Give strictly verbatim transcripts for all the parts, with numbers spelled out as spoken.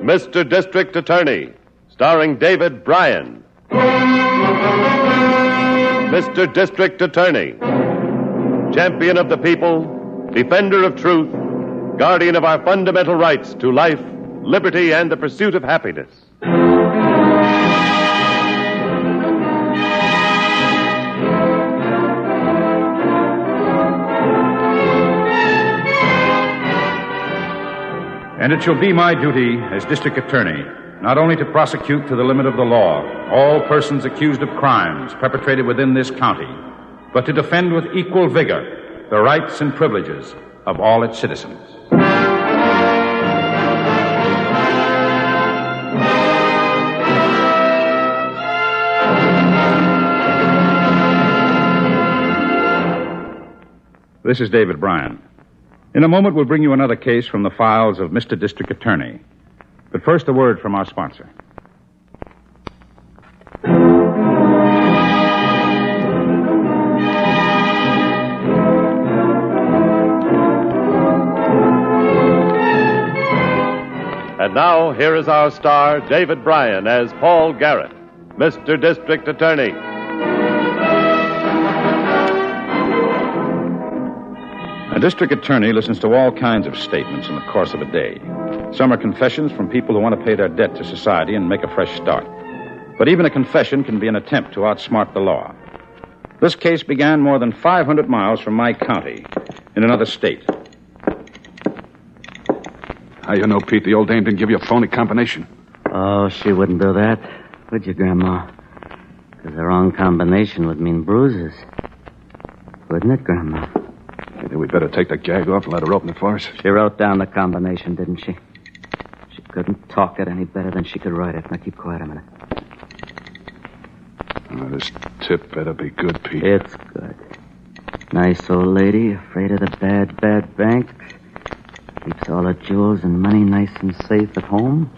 Mister District Attorney, starring David Bryan. Mister District Attorney, champion of the people, defender of truth, guardian of our fundamental rights to life, liberty, and the pursuit of happiness. And it shall be my duty as district attorney not only to prosecute to the limit of the law all persons accused of crimes perpetrated within this county, but to defend with equal vigor the rights and privileges of all its citizens. This is David Bryan. In a moment, we'll bring you another case from the files of Mister District Attorney. But first, a word from our sponsor. And now, here is our star, David Bryan, as Paul Garrett, Mister District Attorney. A district attorney listens to all kinds of statements in the course of a day. Some are confessions from people who want to pay their debt to society and make a fresh start. But even a confession can be an attempt to outsmart the law. This case began more than five hundred miles from my county, in another state. How you know, Pete, the old dame didn't give you a phony combination? Oh, she wouldn't do that, would you, Grandma? Because the wrong combination would mean bruises. Wouldn't it, Grandma? Maybe we better take the gag off and let her open it for us. She wrote down the combination, didn't she? She couldn't talk it any better than she could write it. Now, keep quiet a minute. Oh, this tip better be good, Pete. It's good. Nice old lady, afraid of the bad, bad bank. Keeps all her jewels and money nice and safe at home.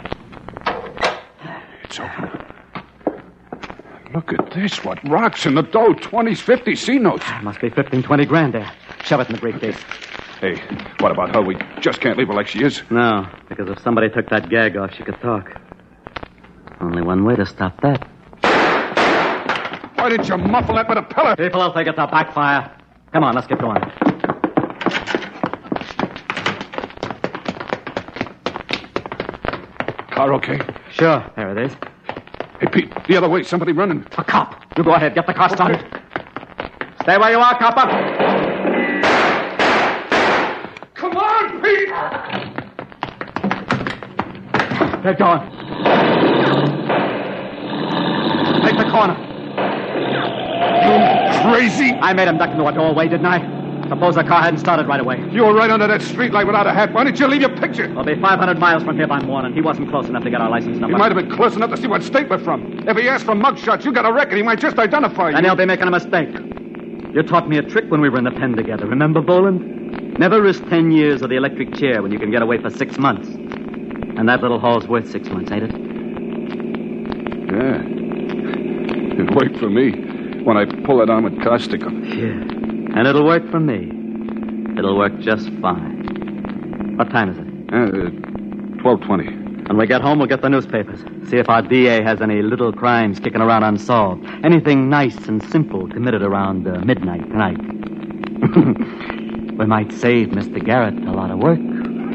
It's open. Look at this. What rocks in the dough? twenties, fifties, C notes. Must be fifteen, twenty grand there. Shove it in the briefcase. Hey, what about her? We just can't leave her like she is. No, because if somebody took that gag off, she could talk. Only one way to stop that. Why didn't you muffle that with a pillar? People will think it's a backfire. Come on, let's get going. Car okay? Sure, there it is. Hey, Pete, the other way. Somebody running. A cop. You go ahead. Get the car started. Okay. Stay where you are, copper. Come on, Pete! They're gone. Take the corner. You crazy? I made him duck into a doorway, didn't I? Suppose the car hadn't started right away. You were right under that street light without a hat. Why didn't you leave your picture? We'll be five hundred miles from here by morning. He wasn't close enough to get our license number. He might have been close enough to see what state we're from. If he asked for mugshots, you got a record. He might just identify you. And he'll be making a mistake. You taught me a trick when we were in the pen together. Remember, Boland? Never risk ten years of the electric chair when you can get away for six months. And that little haul's worth six months, ain't it? Yeah. And wait for me when I pull it on with causticum. Yeah. And it'll work for me. It'll work just fine. What time is it? Uh, twelve twenty. When we get home, we'll get the newspapers. See if our D A has any little crimes kicking around unsolved. Anything nice and simple committed around uh, midnight tonight. We might save Mister Garrett a lot of work.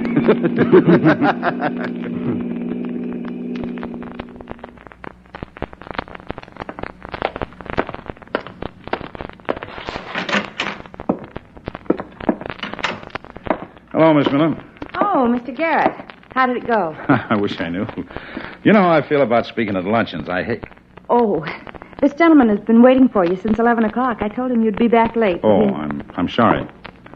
Hello, Miss Miller. Oh, Mister Garrett. How did it go? I wish I knew. You know how I feel about speaking at luncheons. I hate... Oh, this gentleman has been waiting for you since eleven o'clock. I told him you'd be back late. Oh, I'm I'm sorry.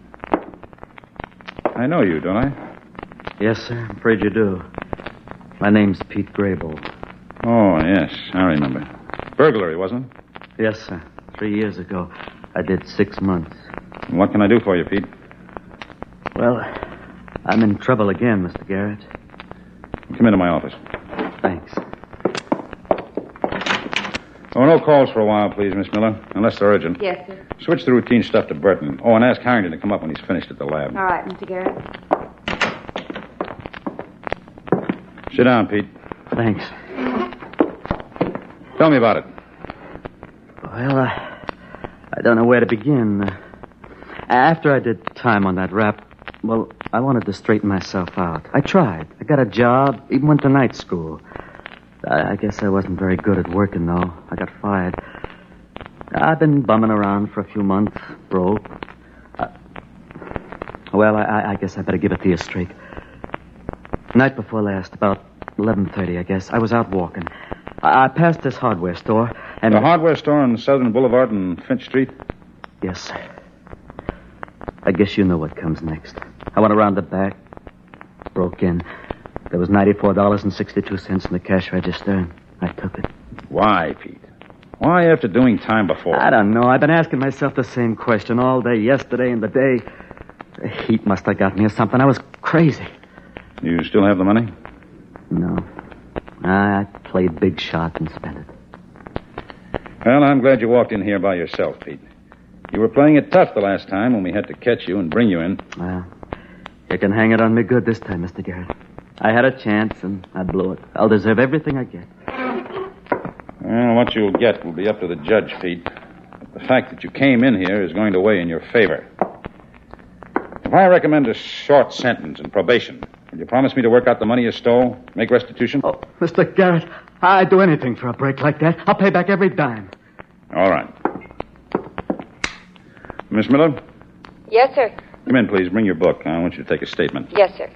I know you, don't I? Yes, sir. I'm afraid you do. My name's Pete Grable. Oh, yes. I remember. Burglary, wasn't it? Yes, sir. Three years ago. I did six months. What can I do for you, Pete? Well, I'm in trouble again, Mister Garrett. Come into my office. Thanks. Oh, no calls for a while, please, Miss Miller, unless they're urgent. Yes, sir. Switch the routine stuff to Burton. Oh, and ask Harrington to come up when he's finished at the lab. All right, Mister Garrett. Sit down, Pete. Thanks. Tell me about it. Well, I, I don't know where to begin. Uh, after I did time on that rap, well, I wanted to straighten myself out. I tried. I got a job, even went to night school. I, I guess I wasn't very good at working, though. I got fired. I've been bumming around for a few months, broke. Uh, well, I, I guess I better give it to you straight. Night before last, about eleven thirty, I guess, I was out walking. I, I passed this hardware store, and... The hardware store on Southern Boulevard and Finch Street? Yes, sir. I guess you know what comes next. I went around the back, broke in. There was ninety-four dollars and sixty-two cents in the cash register, and I took it. Why, Pete? Why after doing time before? I don't know. I've been asking myself the same question all day yesterday and the day. The heat must have got me or something. I was crazy. You still have the money? No. I played big shot and spent it. Well, I'm glad you walked in here by yourself, Pete. You were playing it tough the last time when we had to catch you and bring you in. Well, you can hang it on me good this time, Mister Garrett. I had a chance, and I blew it. I'll deserve everything I get. Well, what you'll get will be up to the judge, Pete. But the fact that you came in here is going to weigh in your favor. If I recommend a short sentence and probation, will you promise me to work out the money you stole, make restitution? Oh, Mister Garrett, I'd do anything for a break like that. I'll pay back every dime. All right. Miss Miller? Yes, sir. Come in, please. Bring your book. I want you to take a statement. Yes, sir.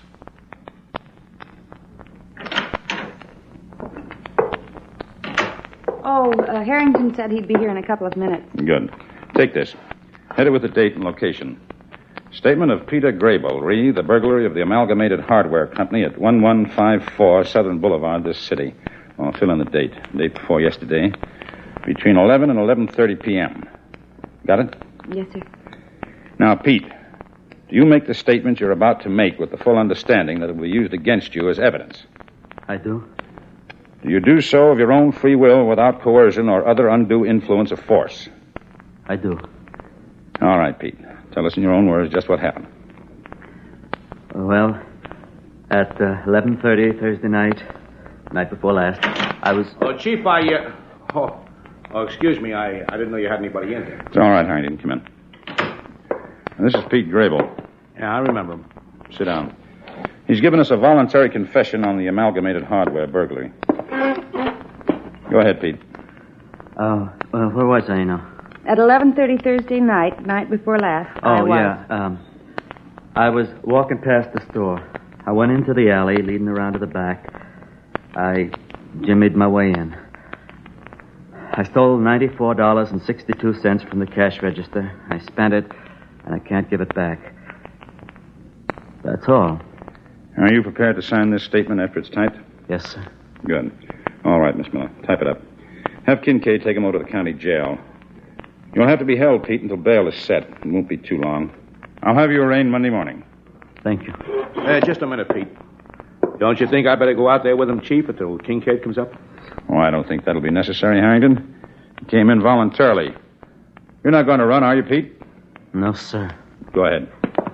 Oh, uh, Harrington said he'd be here in a couple of minutes. Good. Take this. Head it with the date and location. Statement of Peter Grable, re the burglary of the Amalgamated Hardware Company at one one five four Southern Boulevard, this city. I'll fill in the date. Date before yesterday. Between eleven and eleven thirty p.m. Got it? Yes, sir. Now, Pete, do you make the statement you're about to make with the full understanding that it will be used against you as evidence? I do? Do you do so of your own free will without coercion or other undue influence of force? I do. All right, Pete. Tell us in your own words just what happened. Well, at uh, eleven thirty Thursday night, night before last, I was... Oh, Chief, I, uh... Oh, oh excuse me. I, I didn't know you had anybody in there. It's all right, Harrington. Come in. This is Pete Grable. Yeah, I remember him. Sit down. He's given us a voluntary confession on the Amalgamated Hardware burglary. Go ahead, Pete. Oh, well, where was I now? At eleven thirty Thursday night, night before last, I Oh, was... yeah. Um, I was walking past the store. I went into the alley, leading around to the back. I jimmied my way in. I stole ninety-four dollars and sixty-two cents from the cash register. I spent it, and I can't give it back. That's all. Are you prepared to sign this statement after it's typed? Yes, sir. Good. All right, Miss Miller. Type it up. Have Kincaid take him over to the county jail. You'll have to be held, Pete, until bail is set. It won't be too long. I'll have you arraigned Monday morning. Thank you. Uh, just a minute, Pete. Don't you think I better go out there with him, Chief, until Kincaid comes up? Oh, I don't think that'll be necessary, Harrington. He came in voluntarily. You're not going to run, are you, Pete? No, sir. Go ahead.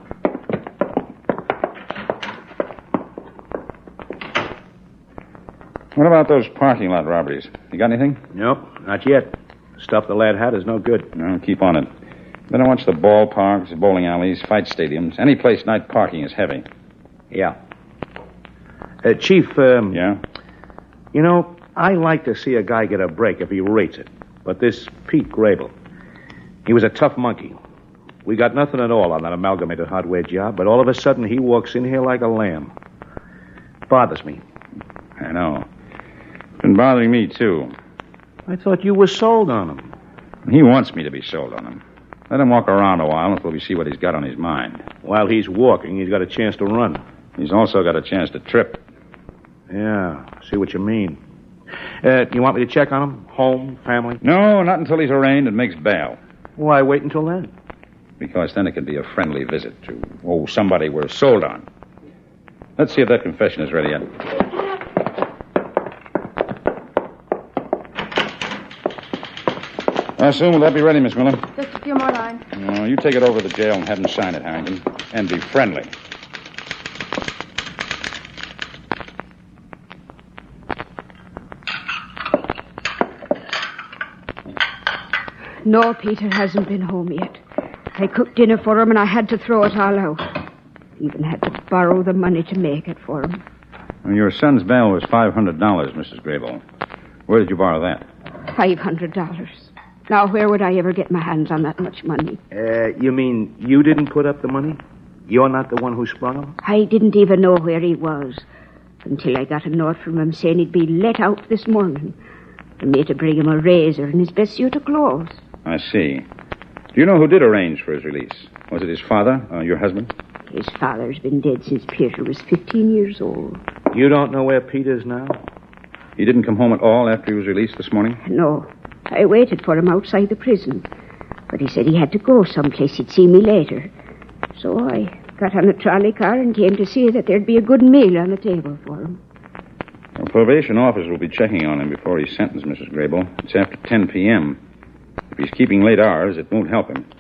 What about those parking lot robberies? You got anything? Nope, not yet. Stuff the lad had is no good. No, keep on it. Then I watch the ballparks, bowling alleys, fight stadiums. Any place night parking is heavy. Yeah. Uh, Chief, um... Yeah? You know, I like to see a guy get a break if he rates it. But this Pete Grable, he was a tough monkey. We got nothing at all on that Amalgamated Hardware job, but all of a sudden he walks in here like a lamb. Bothers me. I know. It's been bothering me, too. I thought you were sold on him. He wants me to be sold on him. Let him walk around a while until we see what he's got on his mind. While he's walking, he's got a chance to run. He's also got a chance to trip. Yeah, see what you mean. Uh, you want me to check on him? Home, family? No, not until he's arraigned and makes bail. Why wait until then? Because then it can be a friendly visit to, oh, somebody we're sold on. Let's see if that confession is ready yet. How soon will that be ready, Miss Miller? Just a few more lines. No, you take it over to the jail and have him sign it, Harrington. And be friendly. No, Peter hasn't been home yet. I cooked dinner for him and I had to throw it all out. Even had to borrow the money to make it for him. Well, your son's bail was five hundred dollars, Missus Grable. Where did you borrow that? Five hundred dollars. Now, where would I ever get my hands on that much money? Uh, you mean you didn't put up the money? You're not the one who sprung him? I didn't even know where he was until I got a note from him saying he'd be let out this morning. For me to bring him a razor and his best suit of clothes. I see. Do you know who did arrange for his release? Was it his father, or your husband? His father's been dead since Peter was fifteen years old. You don't know where Peter's now? He didn't come home at all after he was released this morning? No. I waited for him outside the prison. But he said he had to go someplace. He'd see me later. So I got on a trolley car and came to see that there'd be a good meal on the table for him. The probation officer will be checking on him before he's sentenced, Missus Grable. It's after ten p.m. If he's keeping late hours, it won't help him.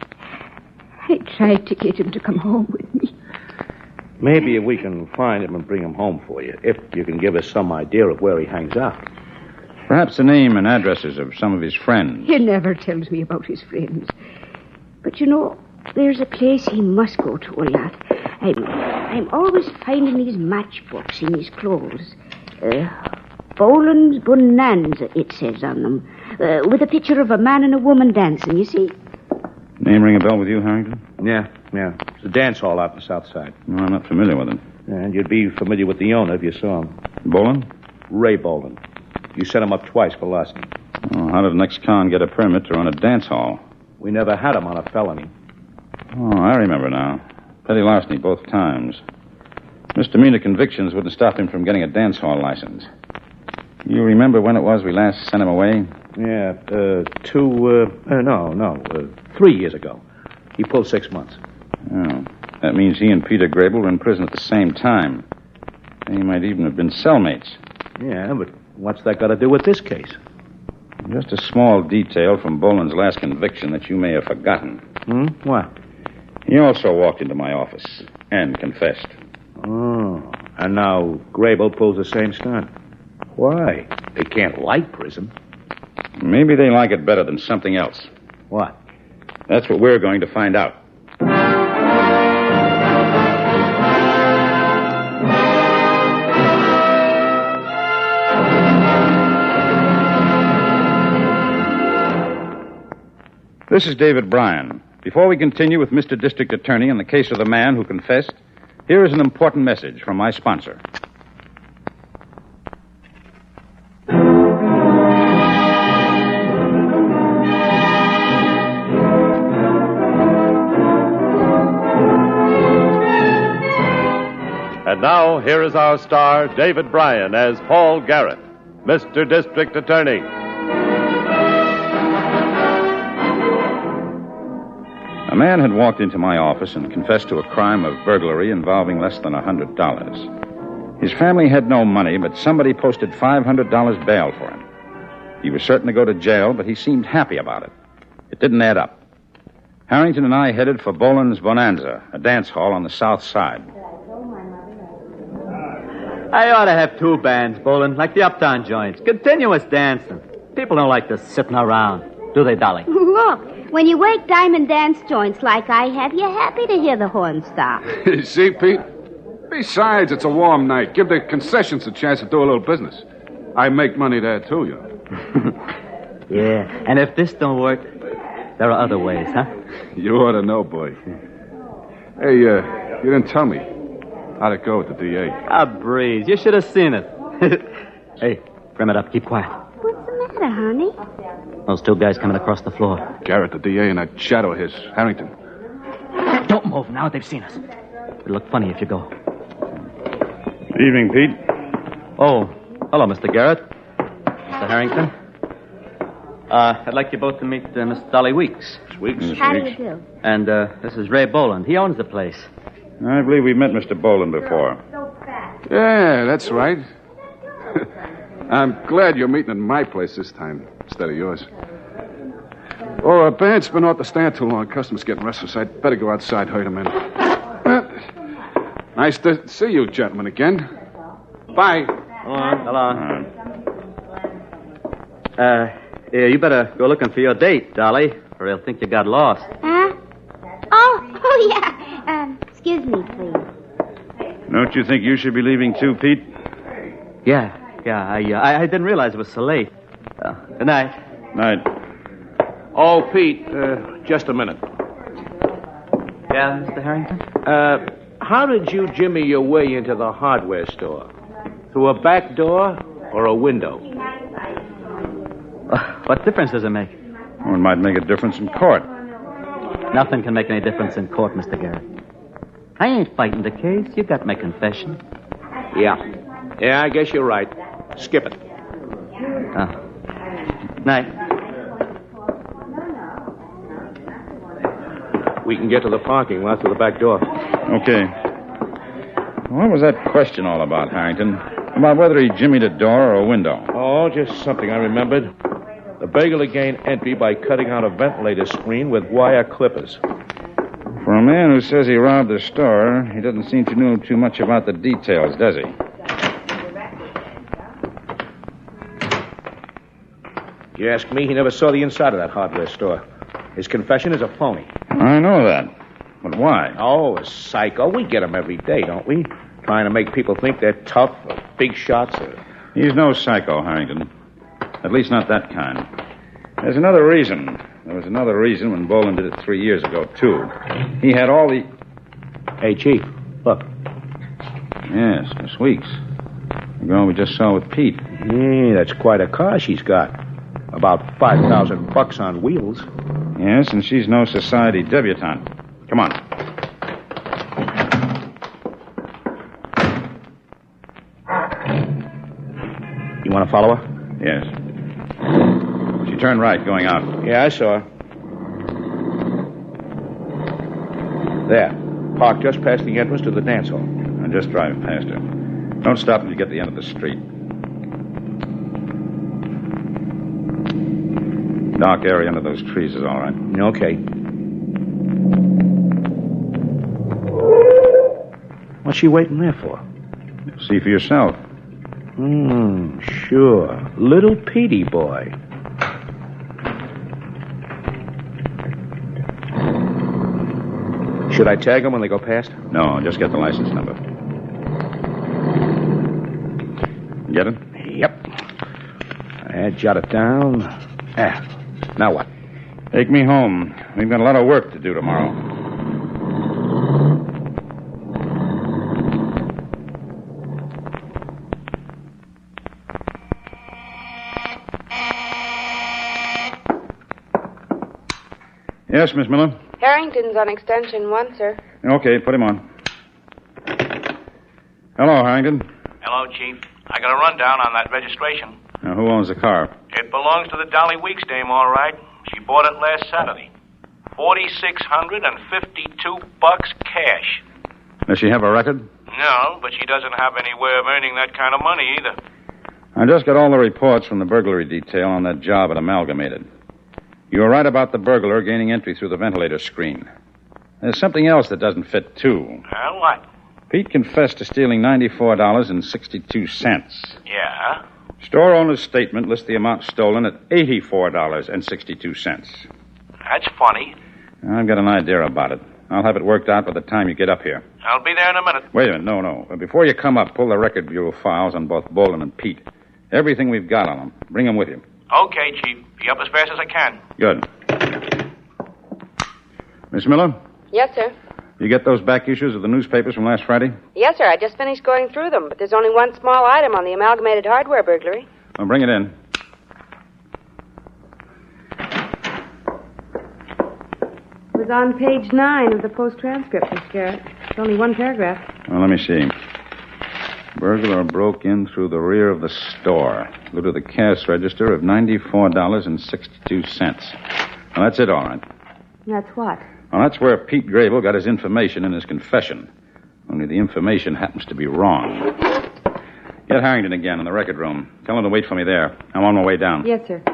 I tried to get him to come home with me. Maybe if we can find him and bring him home for you, if you can give us some idea of where he hangs out. Perhaps the name and addresses of some of his friends. He never tells me about his friends. But you know, there's a place he must go to a lot. I'm, I'm always finding these matchbooks in his clothes. Uh, Boland's Bonanza, it says on them. Uh, with a picture of a man and a woman dancing, you see? Name ring a bell with you, Harrington? Yeah, yeah. It's a dance hall out in the south side. No, I'm not familiar with it. And you'd be familiar with the owner if you saw him. Boland? Ray Boland. You set him up twice for larceny. Oh, how did an ex-con get a permit to run a dance hall? We never had him on a felony. Oh, I remember now. Petty larceny both times. Misdemeanor convictions wouldn't stop him from getting a dance hall license. You remember when it was we last sent him away? Yeah, uh, two, uh, uh no, no, uh, three years ago. He pulled six months. Oh, that means he and Peter Grable were in prison at the same time. They might even have been cellmates. Yeah, but what's that got to do with this case? Just a small detail from Boland's last conviction that you may have forgotten. Hmm? What? He also walked into my office and confessed. Oh, and now Grable pulls the same stunt. Why? They can't like prison. Maybe they like it better than something else. What? That's what we're going to find out. This is David Bryan. Before we continue with Mister District Attorney in the case of the man who confessed, here is an important message from my sponsor. And now, here is our star, David Bryan, as Paul Garrett, Mister District Attorney. A man had walked into my office and confessed to a crime of burglary involving less than one hundred dollars. His family had no money, but somebody posted five hundred dollars bail for him. He was certain to go to jail, but he seemed happy about it. It didn't add up. Harrington and I headed for Boland's Bonanza, a dance hall on the south side. I ought to have two bands, Boland, like the uptown joints. Continuous dancing. People don't like just sitting around, do they, Dolly? Look, when you work diamond dance joints like I have, you're happy to hear the horn stop. You see, Pete? Besides, it's a warm night. Give the concessions a chance to do a little business. I make money there, too, you know. Yeah, and if this don't work, there are other ways, huh? You ought to know, boy. Hey, uh, you didn't tell me. How'd it go with the D A? A breeze. You should have seen it. Hey, trim it up. Keep quiet. What's the matter, honey? Those two guys coming across the floor. Garrett, the D A, and that shadow of his, Harrington. Don't move now. They've seen us. It'll look funny if you go. Good evening, Pete. Oh, hello, Mister Garrett. Mister Harrington. Uh, I'd like you both to meet uh, Miss Dolly Weeks. Weeks. How do you do? And uh, this is Ray Boland. He owns the place. I believe we've met Mister Boland before. Yeah, that's right. I'm glad you're meeting at my place this time instead of yours. Oh, our band's been off the stand too long. Customers getting restless. I'd better go outside, herd them in. Well, nice to see you, gentlemen, again. Bye. Hello. Uh, yeah, you better go looking for your date, Dolly. or he'll think you got lost. Huh? Oh, oh, yeah. Um, excuse me, please. Don't you think you should be leaving too, Pete? Yeah, yeah, I, uh, I, I didn't realize it was so late. Uh, good night. Night. Oh, Pete, uh, just a minute. Yeah, Mister Harrington? Uh, how did you jimmy your way into the hardware store? Through a back door or a window? Uh, what difference does it make? Well, it might make a difference in court. Nothing can make any difference in court, Mister Garrett. I ain't fighting the case. You got my confession. Yeah. Yeah, I guess you're right. Skip it. Oh. Night. We can get to the parking lot through the back door. Okay. What was that question all about, Harrington? About whether he jimmied a door or a window? Oh, just something I remembered. The burglar gained entry by cutting out a ventilator screen with wire clippers. For a man who says he robbed a store, he doesn't seem to know too much about the details, does he? If you ask me, he never saw the inside of that hardware store. His confession is a phony. I know that. But why? Oh, a psycho. We get him every day, don't we? Trying to make people think they're tough or big shots. Or... He's no psycho, Harrington. At least not that kind. There's another reason. There was another reason when Boland did it three years ago, too. He had all the... Hey, Chief, look. Yes, Miss Weeks. The girl we just saw with Pete. Yeah, that's quite a car she's got. About five thousand bucks on wheels. Yes, and she's no society debutante. Come on. You want to follow her? Yes. She turned right going out. Yeah, I saw her. There. Parked just past the entrance to the dance hall. I'm just driving past her. Don't stop until you get to the end of the street. Dark area under those trees is all right. Okay. What's she waiting there for? See for yourself. Hmm, sure. Little Petey boy. Should I tag him when they go past? No, just get the license number. Get it? Yep. I jot it down. Ah, now what? Take me home. We've got a lot of work to do tomorrow. Yes, Miss Miller? Harrington's on extension one, sir. Okay, put him on. Hello, Harrington. Hello, Chief. I got a rundown on that registration. Now, who owns the car? It belongs to the Dolly Weeks dame, all right. She bought it last Saturday. Forty-six hundred and fifty-two bucks cash. Does she have a record? No, but she doesn't have any way of earning that kind of money either. I just got all the reports from the burglary detail on that job at Amalgamated. You were right about the burglar gaining entry through the ventilator screen. There's something else that doesn't fit, too. Well, what? Pete confessed to stealing ninety-four dollars and sixty-two cents. Yeah? Store owner's statement lists the amount stolen at eighty-four dollars and sixty-two cents. That's funny. I've got an idea about it. I'll have it worked out by the time you get up here. I'll be there in a minute. Wait a minute. No, no. Before you come up, pull the record bureau files on both Boland and Pete. Everything we've got on them. Bring them with you. Okay, Chief. Be up as fast as I can. Good. Miss Miller? Yes, sir. You get those back issues of the newspapers from last Friday? Yes, sir. I just finished going through them, but there's only one small item on the Amalgamated hardware burglary. Well, bring it in. It was on page nine of the Post transcript, Miss Garrett. It's only one paragraph. Well, let me see. Burglar broke in through the rear of the store. Go to the cash register of ninety-four dollars and sixty-two cents. Well, that's it, all right. That's what? Well, that's where Pete Grable got his information in his confession. Only the information happens to be wrong. Get Harrington again in the record room. Tell him to wait for me there. I'm on my way down. Yes, sir.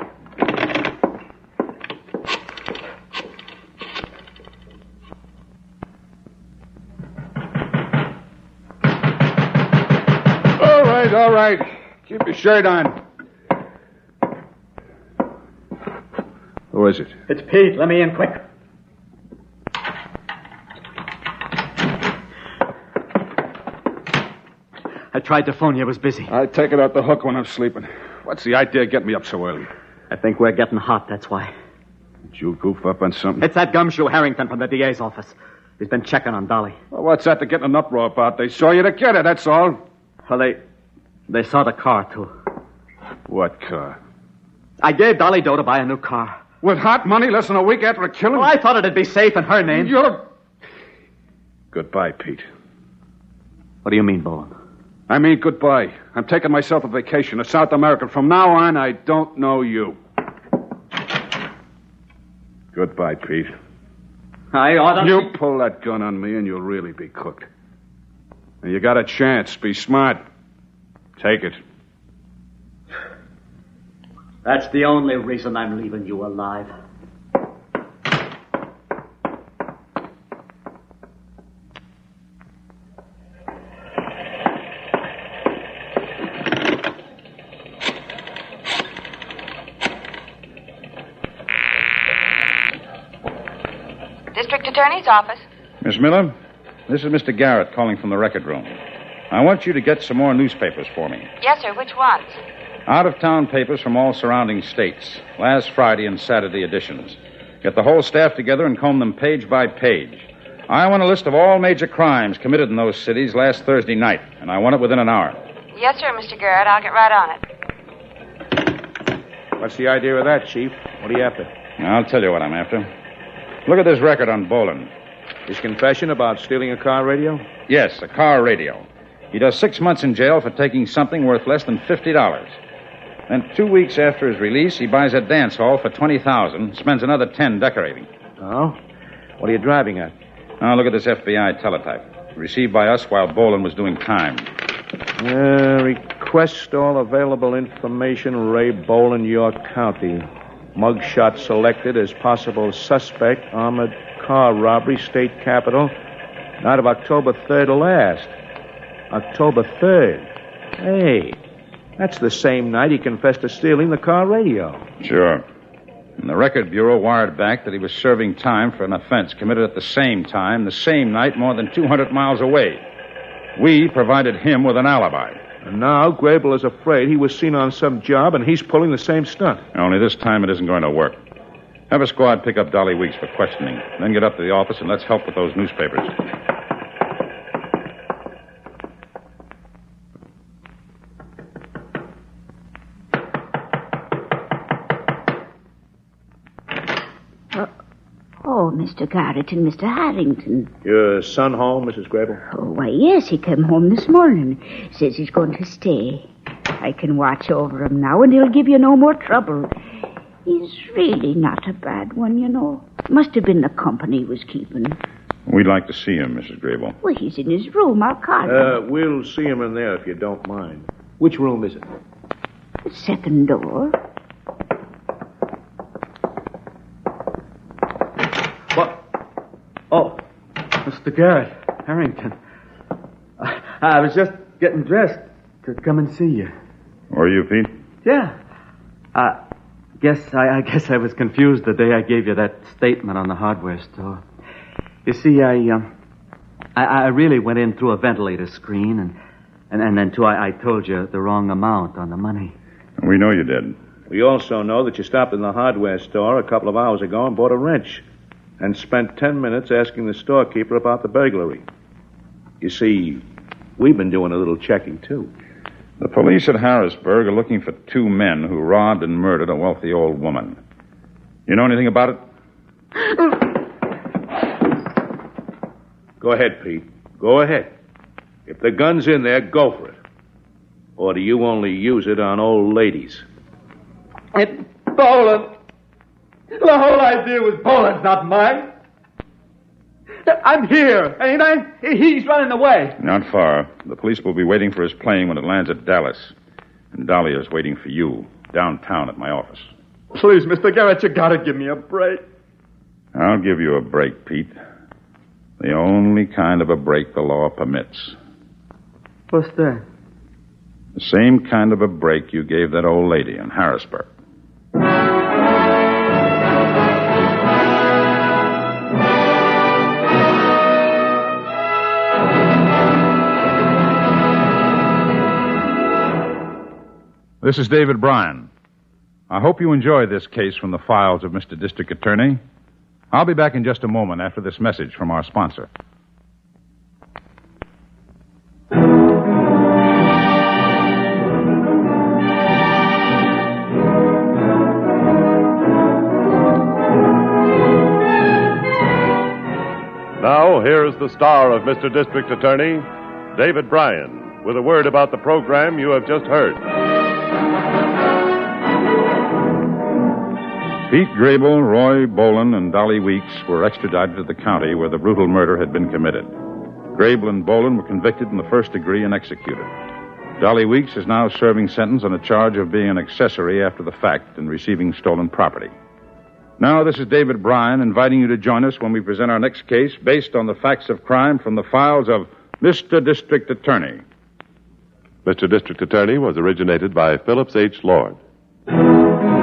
All right, all right. Keep your shirt on. Who is it? It's Pete. Let me in quick. I tried to phone you. I was busy. I take it out the hook when I'm sleeping. What's the idea of getting me up so early? I think we're getting hot, that's why. Did you goof up on something? It's that gumshoe Harrington from the D A's office. He's been checking on Dolly. Well, what's that to get an uproar about? They saw you to get her, that's all. Well, they... they saw the car, too. What car? I gave Dolly dough to buy a new car. With hot money less than a week after a killing? Well, I thought it'd be safe in her name. You're... Goodbye, Pete. What do you mean, Bowen? I mean goodbye. I'm taking myself a vacation to South America. From now on, I don't know you. Goodbye, Pete. I ought to... You pull that gun on me and you'll really be cooked. And you got a chance. Be smart. Take it. That's the only reason I'm leaving you alive. District Attorney's office. Miss Miller, this is Mister Garrett calling from the record room. I want you to get some more newspapers for me. Yes, sir. Which ones? Out-of-town papers from all surrounding states. Last Friday and Saturday editions. Get the whole staff together and comb them page by page. I want a list of all major crimes committed in those cities last Thursday night, and I want it within an hour. Yes, sir, Mister Garrett. I'll get right on it. What's the idea of that, Chief? What are you after? I'll tell you what I'm after. Look at this record on Boland. His confession about stealing a car radio? Yes, a car radio. He does six months in jail for taking something worth less than fifty dollars. Then two weeks after his release, he buys a dance hall for twenty thousand dollars, spends another ten decorating. Oh? What are you driving at? Now, look at this F B I teletype. Received by us while Boland was doing time. Uh, request all available information, Ray Boland, York County. Mugshot selected as possible suspect, armored car robbery, state capital. Night of October third last. October third. Hey, that's the same night he confessed to stealing the car radio. Sure. And the Record Bureau wired back that he was serving time for an offense committed at the same time, the same night, more than two hundred miles away. We provided him with an alibi. And now Grable is afraid he was seen on some job and he's pulling the same stunt. Only this time it isn't going to work. Have a squad pick up Dolly Weeks for questioning. Then get up to the office and let's help with those newspapers. Oh, Mister Garrett and Mister Harrington. Your son home, Missus Grable? Oh, why, yes, he came home this morning. Says he's going to stay. I can watch over him now, and he'll give you no more trouble. He's really not a bad one, you know. Must have been the company he was keeping. We'd like to see him, Missus Grable. Well, he's in his room. I'll call him. Uh, we'll see him in there if you don't mind. Which room is it? The second door. What? Oh, Mister Garrett, Harrington. I, I was just getting dressed to come and see you. Were you, Pete? Yeah. I guess I, I guess I was confused the day I gave you that statement on the hardware store. You see, I um, I, I really went in through a ventilator screen, and and, and then too, I, I told you the wrong amount on the money. We know you did. We also know that you stopped in the hardware store a couple of hours ago and bought a wrench. And spent ten minutes asking the storekeeper about the burglary. You see, we've been doing a little checking, too. The police at Harrisburg are looking for two men who robbed and murdered a wealthy old woman. You know anything about it? Go ahead, Pete. Go ahead. If the gun's in there, go for it. Or do you only use it on old ladies? It's Boland. The whole idea was Boland's, not mine. I'm here, ain't I? He's running away. Not far. The police will be waiting for his plane when it lands at Dallas. And Dahlia's waiting for you downtown at my office. Please, Mister Garrett, you gotta give me a break. I'll give you a break, Pete. The only kind of a break the law permits. What's that? The same kind of a break you gave that old lady in Harrisburg. This is David Bryan. I hope you enjoy this case from the files of Mister District Attorney. I'll be back in just a moment after this message from our sponsor. Now, here's the star of Mister District Attorney, David Bryan, with a word about the program you have just heard. Pete Grable, Roy Boland, and Dolly Weeks were extradited to the county where the brutal murder had been committed. Grable and Boland were convicted in the first degree and executed. Dolly Weeks is now serving sentence on a charge of being an accessory after the fact and receiving stolen property. Now, this is David Bryan inviting you to join us when we present our next case based on the facts of crime from the files of Mister District Attorney. Mister District Attorney was originated by Phillips H. Lord.